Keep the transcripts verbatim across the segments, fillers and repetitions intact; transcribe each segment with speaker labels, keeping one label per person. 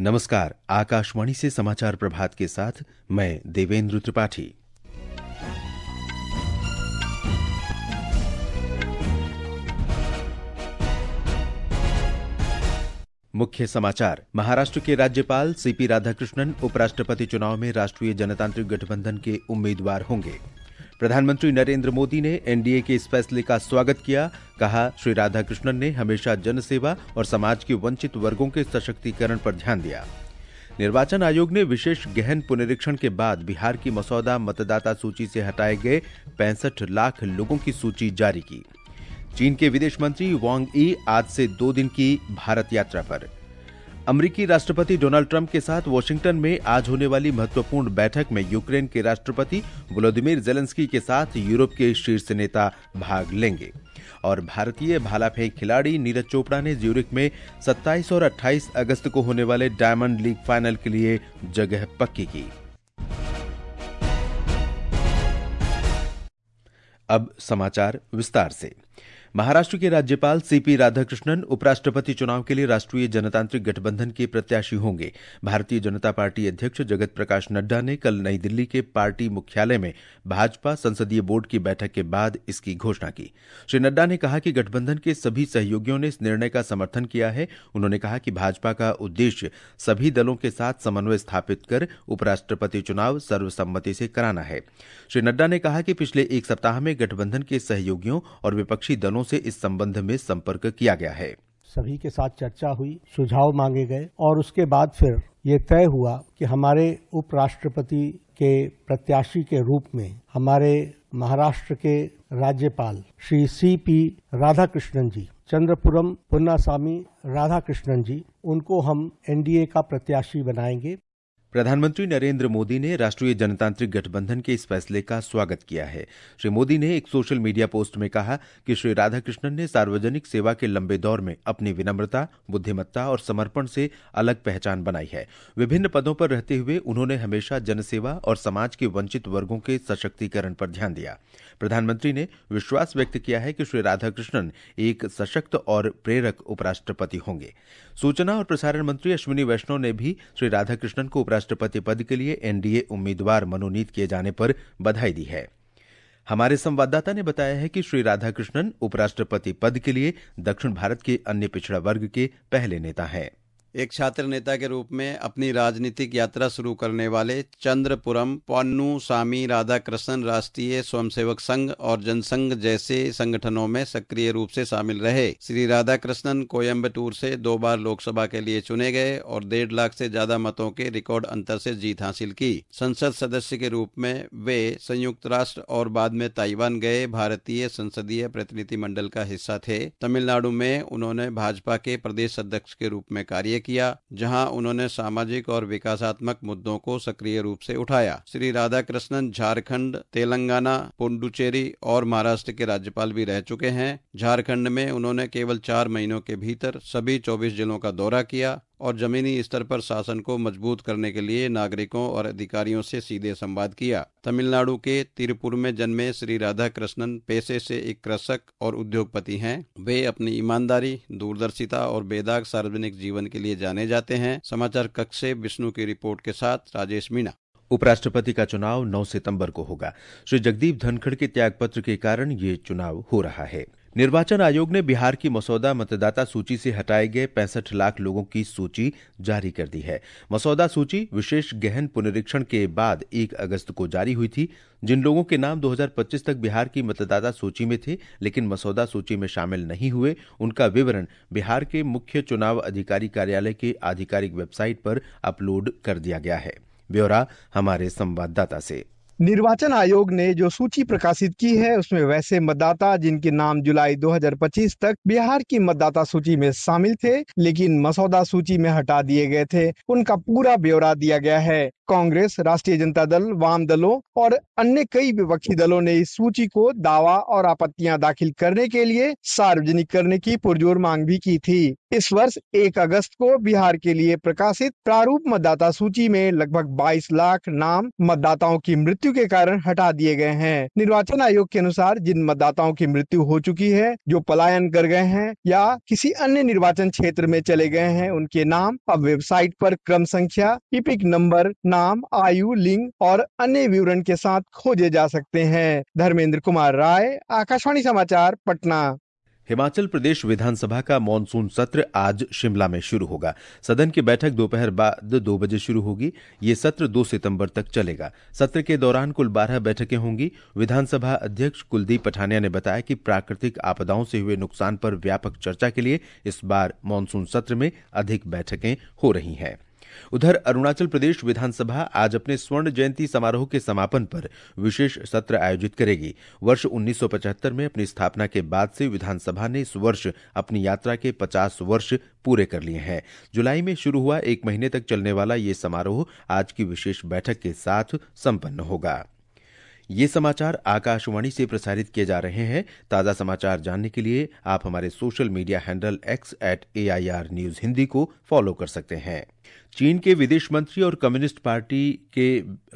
Speaker 1: नमस्कार, आकाशवाणी से समाचार प्रभात के साथ मैं देवेंद्र त्रिपाठी। मुख्य समाचार। महाराष्ट्र के राज्यपाल सीपी राधाकृष्णन उपराष्ट्रपति चुनाव में राष्ट्रीय जनतांत्रिक गठबंधन के उम्मीदवार होंगे। प्रधानमंत्री नरेंद्र मोदी ने एनडीए के इस फैसले का स्वागत किया। कहा, श्री राधाकृष्णन ने हमेशा जनसेवा और समाज के वंचित वर्गों के सशक्तिकरण पर ध्यान दिया। निर्वाचन आयोग ने विशेष गहन पुनरीक्षण के बाद बिहार की मसौदा मतदाता सूची से हटाए गए पैंसठ लाख लोगों की सूची जारी की। चीन के विदेश मंत्री वांग यी आज से दो दिन की भारत यात्रा पर। अमेरिकी राष्ट्रपति डोनाल्ड ट्रंप के साथ वॉशिंगटन में आज होने वाली महत्वपूर्ण बैठक में यूक्रेन के राष्ट्रपति वोलोदिमीर जेलेंस्की के साथ यूरोप के शीर्ष नेता भाग लेंगे। और भारतीय भाला फेंक खिलाड़ी नीरज चोपड़ा ने ज्यूरिख में सत्ताईस और अट्ठाईस अगस्त को होने वाले डायमंड लीग फाइनल के लिए जगह पक्की की। अब समाचार विस्तार से। महाराष्ट्र के राज्यपाल सीपी राधाकृष्णन उपराष्ट्रपति चुनाव के लिए राष्ट्रीय जनतांत्रिक गठबंधन के प्रत्याशी होंगे। भारतीय जनता पार्टी अध्यक्ष जगत प्रकाश नड्डा ने कल नई दिल्ली के पार्टी मुख्यालय में भाजपा संसदीय बोर्ड की बैठक के बाद इसकी घोषणा की। श्री नड्डा ने कहा कि गठबंधन के सभी सहयोगियों ने इस निर्णय का समर्थन किया है। उन्होंने कहा कि भाजपा का उद्देश्य सभी दलों के साथ समन्वय स्थापित कर उपराष्ट्रपति चुनाव सर्वसम्मति से कराना है। श्री नड्डा ने कहा कि पिछले एक सप्ताह में गठबंधन के सहयोगियों और विपक्षी दलों से इस संबंध में संपर्क किया गया है।
Speaker 2: सभी के साथ चर्चा हुई, सुझाव मांगे गए और उसके बाद फिर ये तय हुआ कि हमारे उपराष्ट्रपति के प्रत्याशी के रूप में हमारे महाराष्ट्र के राज्यपाल श्री सीपी राधाकृष्णन जी, चंद्रपुरम पुन्नास्वामी राधाकृष्णन जी, उनको हम एनडीए का प्रत्याशी बनाएंगे।
Speaker 1: प्रधानमंत्री नरेंद्र मोदी ने राष्ट्रीय जनतांत्रिक गठबंधन के इस फैसले का स्वागत किया है। श्री मोदी ने एक सोशल मीडिया पोस्ट में कहा कि श्री राधाकृष्णन ने सार्वजनिक सेवा के लंबे दौर में अपनी विनम्रता, बुद्धिमत्ता और समर्पण से अलग पहचान बनाई है। विभिन्न पदों पर रहते हुए उन्होंने हमेशा जनसेवा और समाज के वंचित वर्गों के सशक्तिकरण पर ध्यान दिया। प्रधानमंत्री ने विश्वास व्यक्त किया है कि श्री राधाकृष्णन एक सशक्त और प्रेरक उपराष्ट्रपति होंगे। सूचना और प्रसारण मंत्री अश्विनी वैष्णव ने भी श्री राधाकृष्णन को उपराष्ट्रपति पद के लिए एनडीए उम्मीदवार मनोनीत किए जाने पर बधाई दी है। हमारे संवाददाता ने बताया है कि श्री राधाकृष्णन उपराष्ट्रपति पद के लिए दक्षिण भारत के अन्य पिछड़ा वर्ग के पहले नेता हैं।
Speaker 3: एक छात्र नेता के रूप में अपनी राजनीतिक यात्रा शुरू करने वाले चंद्रपुरम पोन्नुसामी राधाकृष्णन राष्ट्रीय स्वयंसेवक संघ और जनसंघ जैसे संगठनों में सक्रिय रूप से शामिल रहे। श्री राधाकृष्णन कोयम्बटूर से दो बार लोकसभा के लिए चुने गए और डेढ़ लाख से ज्यादा मतों के रिकॉर्ड अंतर से जीत हासिल की। संसद सदस्य के रूप में वे संयुक्त राष्ट्र और बाद में ताइवान गए भारतीय संसदीय प्रतिनिधि मंडल का हिस्सा थे। तमिलनाडु में उन्होंने भाजपा के प्रदेश अध्यक्ष के रूप में कार्य किया, जहां उन्होंने सामाजिक और विकासात्मक मुद्दों को सक्रिय रूप से उठाया। श्री राधाकृष्णन झारखंड, तेलंगाना, पुडुचेरी और महाराष्ट्र के राज्यपाल भी रह चुके हैं। झारखंड में उन्होंने केवल चार महीनों के भीतर सभी चौबीस जिलों का दौरा किया और जमीनी स्तर पर शासन को मजबूत करने के लिए नागरिकों और अधिकारियों से सीधे संवाद किया। तमिलनाडु के तिरुपुर में जन्मे श्री राधाकृष्णन पेशे से एक कृषक और उद्योगपति हैं। वे अपनी ईमानदारी, दूरदर्शिता और बेदाग सार्वजनिक जीवन के लिए जाने जाते हैं। समाचार कक्ष से विष्णु की रिपोर्ट के साथ राजेश मीणा।
Speaker 1: उपराष्ट्रपति का चुनाव नौ सितंबर को होगा। श्री जगदीप धनखड़ के त्यागपत्र के कारण ये चुनाव हो रहा है। निर्वाचन आयोग ने बिहार की मसौदा मतदाता सूची से हटाए गए पैंसठ लाख लोगों की सूची जारी कर दी है। मसौदा सूची विशेष गहन पुनरीक्षण के बाद एक अगस्त को जारी हुई थी। जिन लोगों के नाम दो हज़ार पच्चीस तक बिहार की मतदाता सूची में थे लेकिन मसौदा सूची में शामिल नहीं हुए, उनका विवरण बिहार के मुख्य चुनाव अधिकारी कार्यालय के आधिकारिक वेबसाइट पर अपलोड कर दिया गया है। ब्यौरा हमारे संवाददाता से।
Speaker 4: निर्वाचन आयोग ने जो सूची प्रकाशित की है उसमें वैसे मतदाता जिनके नाम जुलाई दो हज़ार पच्चीस तक बिहार की मतदाता सूची में शामिल थे लेकिन मसौदा सूची में हटा दिए गए थे, उनका पूरा ब्यौरा दिया गया है। कांग्रेस, राष्ट्रीय जनता दल, वाम दलों और अन्य कई विपक्षी दलों ने इस सूची को दावा और आपत्तियां दाखिल करने के लिए सार्वजनिक करने की पुरजोर मांग भी की थी। इस वर्ष एक अगस्त को बिहार के लिए प्रकाशित प्रारूप मतदाता सूची में लगभग बाईस लाख नाम मतदाताओं की मृत्यु के कारण हटा दिए गए हैं। निर्वाचन आयोग के अनुसार जिन मतदाताओं की मृत्यु हो चुकी है, जो पलायन कर गए हैं या किसी अन्य निर्वाचन क्षेत्र में चले गए हैं, उनके नाम अब वेबसाइट पर क्रम संख्या, इपिक नंबर, नाम, आयु, लिंग और अन्य विवरण के साथ खोजे जा सकते हैं। धर्मेंद्र कुमार राय, आकाशवाणी समाचार, पटना।
Speaker 1: हिमाचल प्रदेश विधानसभा का मॉनसून सत्र आज शिमला में शुरू होगा। सदन की बैठक दोपहर बाद दो बजे शुरू होगी। ये सत्र दो सितंबर तक चलेगा। सत्र के दौरान कुल बारह बैठकें होंगी। विधानसभा अध्यक्ष कुलदीप पठानिया ने बताया कि प्राकृतिक आपदाओं से हुए नुकसान पर व्यापक चर्चा के लिए इस बार मॉनसून सत्र में अधिक बैठकें हो रही हैं। उधर अरुणाचल प्रदेश विधानसभा आज अपने स्वर्ण जयंती समारोह के समापन पर विशेष सत्र आयोजित करेगी। वर्ष उन्नीस सौ पचहत्तर में अपनी स्थापना के बाद से विधानसभा ने इस वर्ष अपनी यात्रा के पचास वर्ष पूरे कर लिए हैं। जुलाई में शुरू हुआ एक महीने तक चलने वाला ये समारोह आज की विशेष बैठक के साथ संपन्न होगा। ये समाचार आकाशवाणी से प्रसारित किए जा रहे हैं। ताज़ा समाचार जानने के लिए आप हमारे social media handle X at A I R news Hindi को फॉलो कर सकते हैं। चीन के विदेश मंत्री और कम्युनिस्ट पार्टी के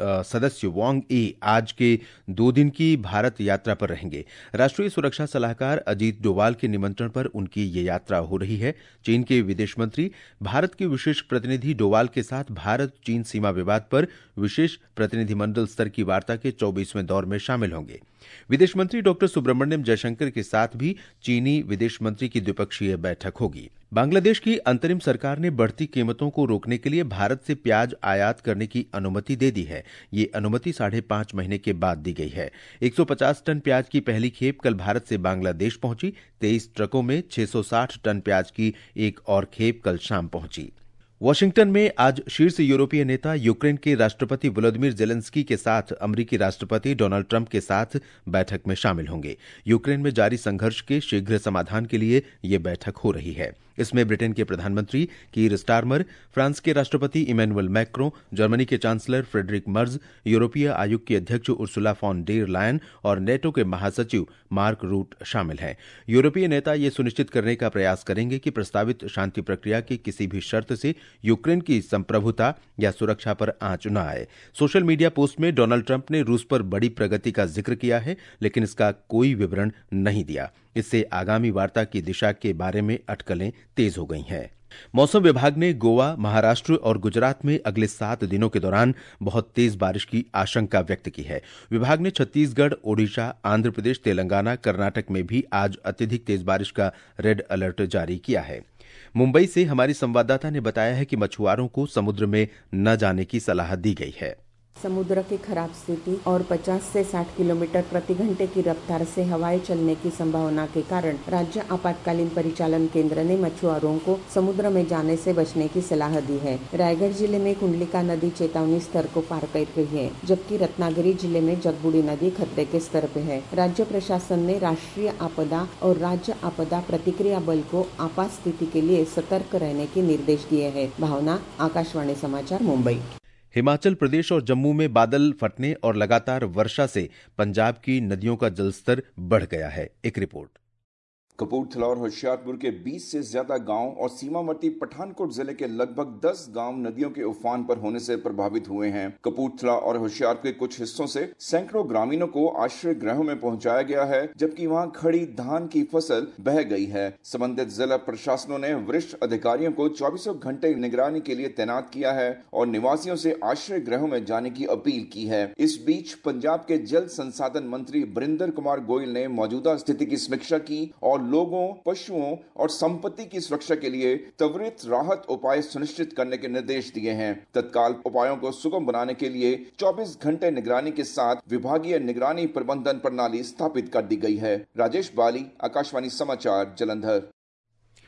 Speaker 1: सदस्य वांग यी आज के दो दिन की भारत यात्रा पर रहेंगे। राष्ट्रीय सुरक्षा सलाहकार अजीत डोवाल के निमंत्रण पर उनकी ये यात्रा हो रही है। चीन के विदेश मंत्री भारत के विशेष प्रतिनिधि डोवाल के साथ भारत चीन सीमा विवाद पर विशेष प्रतिनिधिमंडल स्तर की वार्ता के चौबीसवें दौर में शामिल होंगे। विदेश मंत्री डॉक्टर सुब्रमण्यम जयशंकर के साथ भी चीनी विदेश मंत्री की द्विपक्षीय बैठक होगी। बांग्लादेश की अंतरिम सरकार ने बढ़ती कीमतों को रोकने के लिए भारत से प्याज आयात करने की अनुमति दे दी है। ये अनुमति साढ़े पांच महीने के बाद दी गई है। एक सौ पचास टन प्याज की पहली खेप कल भारत से बांग्लादेश पहुंची। तेईस ट्रकों में छह सौ साठ टन प्याज की एक और खेप कल शाम पहुंची। वॉशिंगटन में आज शीर्ष यूरोपीय नेता यूक्रेन के राष्ट्रपति वोलोदिमीर जेलेंस्की के साथ अमेरिकी राष्ट्रपति डोनाल्ड ट्रंप के साथ बैठक में शामिल होंगे। यूक्रेन में जारी संघर्ष के शीघ्र समाधान के लिए ये बैठक हो रही है। इसमें ब्रिटेन के प्रधानमंत्री कीर स्टारमर, फ्रांस के राष्ट्रपति इमैनुअल मैक्रों, जर्मनी के चांसलर फ्रेडरिक मर्ज, यूरोपीय आयोग की अध्यक्ष उर्सुला फॉन डेर लायन और नेटो के महासचिव मार्क रूट शामिल हैं। यूरोपीय नेता ये सुनिश्चित करने का प्रयास करेंगे कि प्रस्तावित शांति प्रक्रिया की किसी भी शर्त से यूक्रेन की संप्रभुता या सुरक्षा पर आंच न आए। सोशल मीडिया पोस्ट में डोनाल्ड ट्रंप ने रूस पर बड़ी प्रगति का जिक्र किया है, लेकिन इसका कोई विवरण नहीं दिया। इससे आगामी वार्ता की दिशा के बारे में अटकलें तेज हो गई हैं। मौसम विभाग ने गोवा, महाराष्ट्र और गुजरात में अगले सात दिनों के दौरान बहुत तेज बारिश की आशंका व्यक्त की है। विभाग ने छत्तीसगढ़, ओडिशा, आंध्र प्रदेश, तेलंगाना, कर्नाटक में भी आज अत्यधिक तेज बारिश का रेड अलर्ट जारी किया है। मुंबई से हमारी संवाददाता ने बताया है कि मछुआरों को समुद्र में न जाने की सलाह दी गई है।
Speaker 5: समुद्र की खराब स्थिति और पचास से साठ किलोमीटर प्रति घंटे की रफ्तार से हवाएं चलने की संभावना के कारण राज्य आपातकालीन परिचालन केंद्र ने मछुआरों को समुद्र में जाने से बचने की सलाह दी है। रायगढ़ जिले में कुंडलिका नदी चेतावनी स्तर को पार कर गई है, जबकि रत्नागिरी जिले में जगबुड़ी नदी खतरे के स्तर पे है। राज्य प्रशासन ने राष्ट्रीय आपदा और राज्य आपदा प्रतिक्रिया बल को आपात स्थिति के लिए सतर्क रहने के निर्देश दिए हैं। भावना, आकाशवाणी समाचार, मुंबई।
Speaker 1: हिमाचल प्रदेश और जम्मू में बादल फटने और लगातार वर्षा से पंजाब की नदियों का जलस्तर बढ़ गया है। एक रिपोर्ट।
Speaker 6: कपूरथला और होशियारपुर के बीस से ज्यादा गांव और सीमावर्ती पठानकोट जिले के लगभग दस गांव नदियों के उफान पर होने से प्रभावित हुए हैं। कपूरथला और होशियारपुर के कुछ हिस्सों से सैकड़ों ग्रामीणों को आश्रय गृहों में पहुंचाया गया है, जबकि वहां खड़ी धान की फसल बह गई है। संबंधित जिला प्रशासनों ने वरिष्ठ अधिकारियों को चौबीसों घंटे निगरानी के लिए तैनात किया है और निवासियों से आश्रय गृहों में जाने की अपील की है। इस बीच पंजाब के जल संसाधन मंत्री बरिंदर कुमार गोयल ने मौजूदा स्थिति की समीक्षा की और लोगों, पशुओं और संपत्ति की सुरक्षा के लिए त्वरित राहत उपाय सुनिश्चित करने के निर्देश दिए हैं। तत्काल उपायों को सुगम बनाने के लिए चौबीस घंटे निगरानी के साथ विभागीय निगरानी प्रबंधन प्रणाली स्थापित कर दी गई है। राजेश बाली, आकाशवाणी समाचार, जालंधर।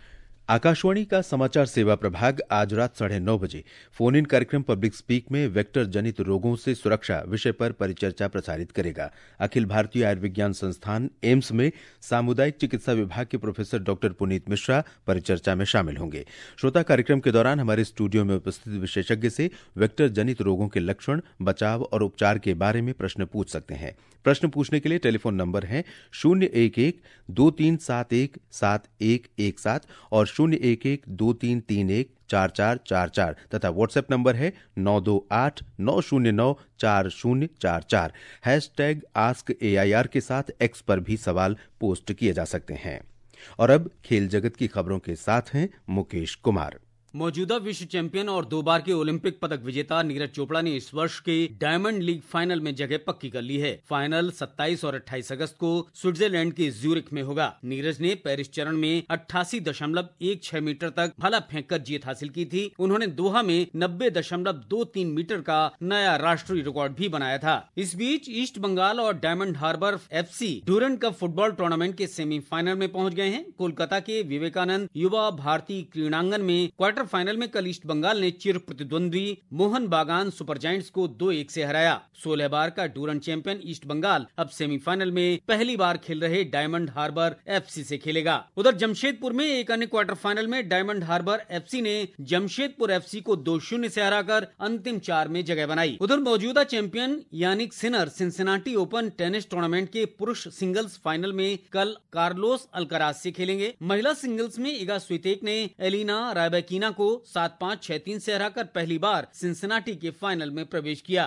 Speaker 1: आकाशवाणी का समाचार सेवा प्रभाग आज रात साढ़े नौ बजे फोन इन कार्यक्रम पब्लिक स्पीक में वेक्टर जनित रोगों से सुरक्षा विषय पर परिचर्चा प्रसारित करेगा। अखिल भारतीय आयुर्विज्ञान संस्थान एम्स में सामुदायिक चिकित्सा विभाग के प्रोफेसर डॉक्टर पुनीत मिश्रा परिचर्चा में शामिल होंगे। श्रोता कार्यक्रम के दौरान हमारे स्टूडियो में उपस्थित विशेषज्ञ से वेक्टर जनित रोगों के लक्षण, बचाव और उपचार के बारे में प्रश्न पूछ सकते हैं। प्रश्न पूछने के लिए टेलीफोन नंबर है शून्य एक एक दो तीन सात एक सात एक एक सात और शून्य एक एक दो तीन तीन एक चार चार चार चार तथा व्हाट्सएप नंबर है नौ दो आठ नौ शून्य नौ चार शून्य चार चार। Hashtag ask A I R के साथ एक्स पर भी सवाल पोस्ट किए जा सकते हैं। और अब खेल जगत की खबरों के साथ हैं मुकेश कुमार।
Speaker 7: मौजूदा विश्व चैंपियन और दो बार के ओलंपिक पदक विजेता नीरज चोपड़ा ने इस वर्ष के डायमंड लीग फाइनल में जगह पक्की कर ली है। फाइनल सत्ताईस और अट्ठाईस अगस्त को स्विट्जरलैंड के ज्यूरिख में होगा। नीरज ने पेरिस चरण में अट्ठासी दशमलव एक छह मीटर तक भाला फेंककर जीत हासिल की थी। उन्होंने दोहा में नब्बे दशमलव दो तीन मीटर का नया राष्ट्रीय रिकॉर्ड भी बनाया था। इस बीच ईस्ट बंगाल और Diamond Harbour F C Durand Cup football tournament के सेमीफाइनल में पहुंच गए हैं। कोलकाता के विवेकानंद युवा भारती क्रीड़ांगन में क्वार्टर फाइनल में कल ईस्ट बंगाल ने चिर प्रतिद्वंद्वी मोहन बागान सुपर जायंट्स को दो एक से हराया। सोलह बार का डूरंड चैंपियन ईस्ट बंगाल अब सेमीफाइनल में पहली बार खेल रहे डायमंड हार्बर एफ सी से खेलेगा। उधर जमशेदपुर में एक अन्य क्वार्टर फाइनल में डायमंड हार्बर एफ सी ने जमशेदपुर एफ सी को दो शून्य से हराकर अंतिम चार में जगह बनाई। उधर मौजूदा champion Jannik Sinner Cincinnati Open tennis tournament के पुरुष सिंगल्स फाइनल में कल कार्लोस अल्कराज से खेलेंगे। महिला सिंगल्स में इगा स्वितेक ने एलिना रायबैकिना को सात पाँच छह तीन से हराकर पहली बार सिंसिनाटी के फाइनल में प्रवेश किया।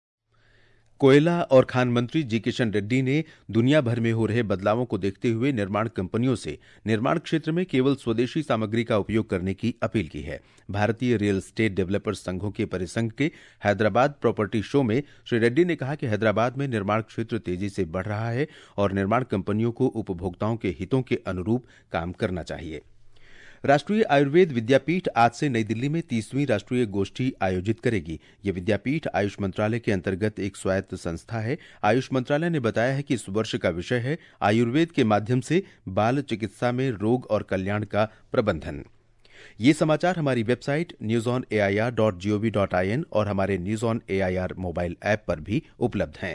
Speaker 1: कोयला और खान मंत्री जी किशन रेड्डी ने दुनिया भर में हो रहे बदलावों को देखते हुए निर्माण कंपनियों से निर्माण क्षेत्र में केवल स्वदेशी सामग्री का उपयोग करने की अपील की है। भारतीय रियल एस्टेट डेवलपर्स संघों के परिसंघ के हैदराबाद प्रॉपर्टी शो में श्री रेड्डी ने कहा कि हैदराबाद में निर्माण क्षेत्र तेजी से बढ़ रहा है और निर्माण कंपनियों को उपभोक्ताओं के हितों के अनुरूप काम करना चाहिए। राष्ट्रीय आयुर्वेद विद्यापीठ आज से नई दिल्ली में तीसवीं राष्ट्रीय गोष्ठी आयोजित करेगी। यह विद्यापीठ आयुष मंत्रालय के अंतर्गत एक स्वायत्त संस्था है। आयुष मंत्रालय ने बताया है कि इस वर्ष का विषय है आयुर्वेद के माध्यम से बाल चिकित्सा में रोग और कल्याण का प्रबंधन। ये समाचार हमारी website news on A I R dot G O V dot I N और हमारे news on A I R mobile app पर भी उपलब्ध हैं।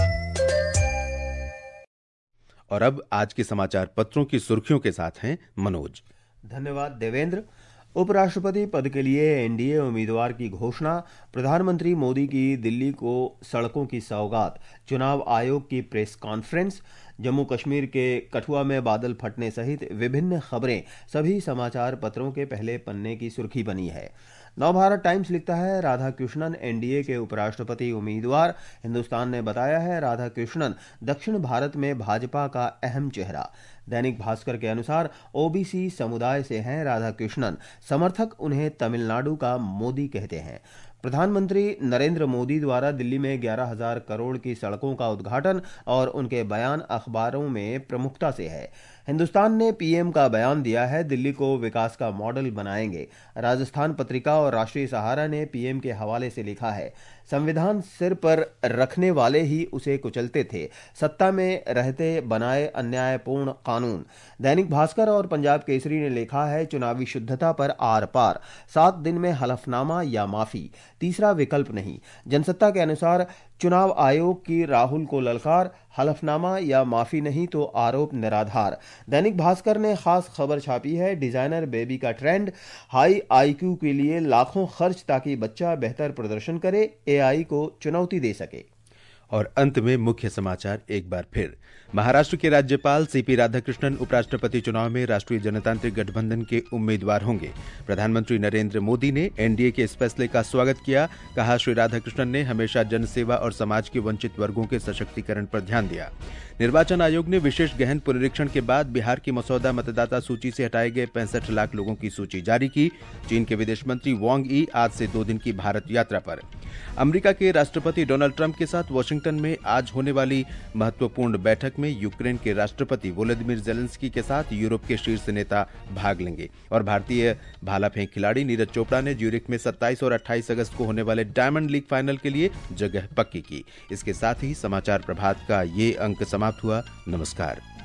Speaker 1: और अब आज के समाचार पत्रों की सुर्खियों के साथ हैं मनोज।
Speaker 8: धन्यवाद देवेंद्र। उपराष्ट्रपति पद के लिए एन डी ए उम्मीदवार की घोषणा, प्रधानमंत्री मोदी की दिल्ली को सड़कों की सौगात, चुनाव आयोग की प्रेस कॉन्फ्रेंस, जम्मू कश्मीर के कठुआ में बादल फटने सहित विभिन्न खबरें सभी समाचार पत्रों के पहले पन्ने की सुर्खी बनी है। नवभारत टाइम्स लिखता है राधाकृष्णन एन डी ए के उपराष्ट्रपति उम्मीदवार। हिंदुस्तान ने बताया है राधाकृष्णन दक्षिण भारत में भाजपा का अहम चेहरा। दैनिक भास्कर के अनुसार ओ बी सी समुदाय से हैं राधाकृष्णन, समर्थक उन्हें तमिलनाडु का मोदी कहते हैं। प्रधानमंत्री नरेंद्र मोदी द्वारा दिल्ली में ग्यारह हजार करोड़ की सड़कों का उद्घाटन और उनके बयान अखबारों में प्रमुखता से है। हिंदुस्तान ने पीएम का बयान दिया है दिल्ली को विकास का मॉडल बनाएंगे। राजस्थान पत्रिका और राष्ट्रीय सहारा ने पीएम के हवाले से लिखा है संविधान सिर पर रखने वाले ही उसे कुचलते थे, सत्ता में रहते बनाए अन्यायपूर्ण कानून। दैनिक भास्कर और पंजाब केसरी ने लिखा है चुनावी शुद्धता पर आर पार, सात दिन में हलफनामा या माफी, तीसरा विकल्प नहीं। जनसत्ता के अनुसार चुनाव आयोग की राहुल को ललकार, हलफनामा या माफी नहीं तो आरोप निराधार। दैनिक भास्कर ने खास खबर छापी है डिजाइनर बेबी का ट्रेंड, हाई आईक्यू के लिए लाखों खर्च ताकि बच्चा बेहतर प्रदर्शन करे, ए आई को चुनौती दे सके।
Speaker 1: और अंत में मुख्य समाचार एक बार फिर। महाराष्ट्र के राज्यपाल सीपी राधाकृष्णन उपराष्ट्रपति चुनाव में राष्ट्रीय जनतांत्रिक गठबंधन के उम्मीदवार होंगे। प्रधानमंत्री नरेंद्र मोदी ने एन डी ए के इस फैसले का स्वागत किया। कहा श्री राधाकृष्णन ने हमेशा जनसेवा और समाज के वंचित वर्गों के सशक्तिकरण पर ध्यान दिया। निर्वाचन आयोग ने विशेष गहन पुनरीक्षण के बाद बिहार की मसौदा मतदाता सूची से हटाए गए पैंसठ लाख लोगों की सूची जारी की। चीन के विदेश मंत्री वांग यी आज से दो दिन की भारत यात्रा पर। अमेरिका के राष्ट्रपति डोनाल्ड ट्रंप के साथ वाशिंगटन में आज होने वाली महत्वपूर्ण बैठक में यूक्रेन के राष्ट्रपति वोलोदिमीर जेलेंस्की के साथ यूरोप के शीर्ष नेता भाग लेंगे। और भारतीय भाला फेंक खिलाड़ी नीरज चोपड़ा ने ज्यूरिख में सत्ताईस और अट्ठाईस अगस्त को होने वाले डायमंड लीग फाइनल के लिए जगह पक्की की। इसके साथ ही समाचार प्रभात का ये अंक समाप्त हुआ। नमस्कार।